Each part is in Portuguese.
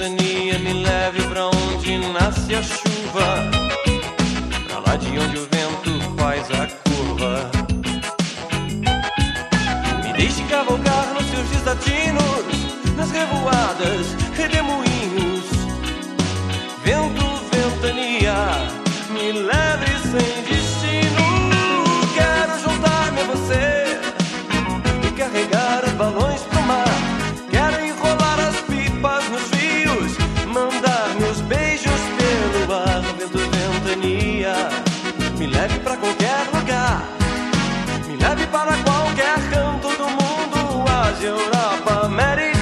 ventania, me leve pra onde nasce a chuva, pra lá de onde o vento faz a curva. Me deixe cavalgar nos seus desatinos, nas revoadas, redemoinhos. Vento, ventania, me leve sem destino. Quero juntar-me a você e carregar os balões pro mar. Quero enrolar as pipas nos rios, mandar meus beijos pelo ar. Vento, ventania, me leve pra qualquer lugar, me leve para qualquer canto do mundo, Ásia, Europa, América.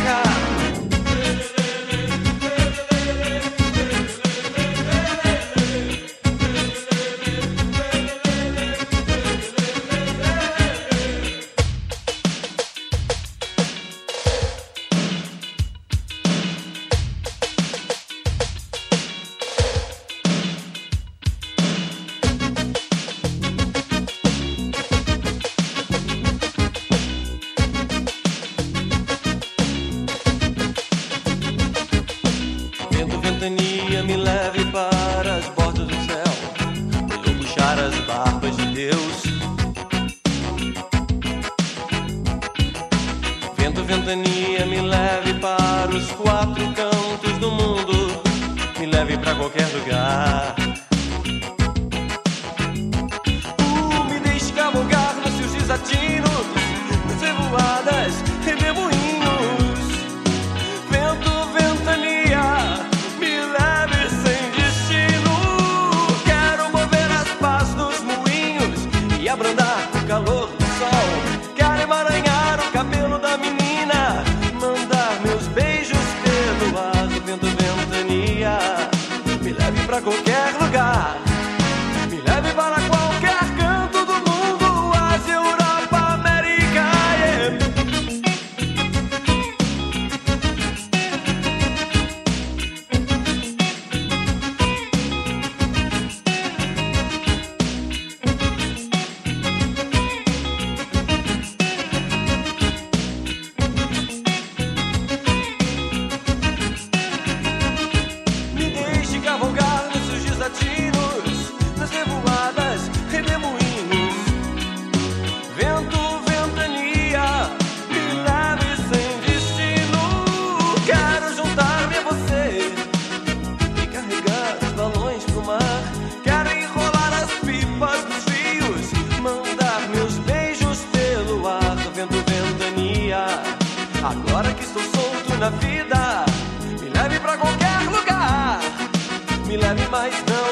Ventania, me leve para as bordas do céu, eu puxar as barbas de Deus. Vento, ventania, me leve para os quatro cantos do mundo, me leve para qualquer lugar. Me deixe cavalgar nos seus desatinos, nas revoadas, redemoinhos. Vento, ventania, me leve sem destino. Quero mover as pás dos moinhos e abrandar o calor do sol. Quero emaranhar o cabelo da menina, mandar meus beijos pelo ar. Vento, ventania, me leve pra qualquer lugar, me leve para qualquer canto do mundo, Ásia, Europa, América, yeah. Me deixe cavalgar nos seus desatinos, nas revoadas, redemoinhos. Vento, ventania, me leve sem destino. Quero juntar-me a você e carregar os balões pro mar. Quero enrolar as pipas nos rios, mandar meus beijos pelo ar. Vento, ventania, agora que estou solto na vida, me leve pra qualquer lugar, me leve, mas não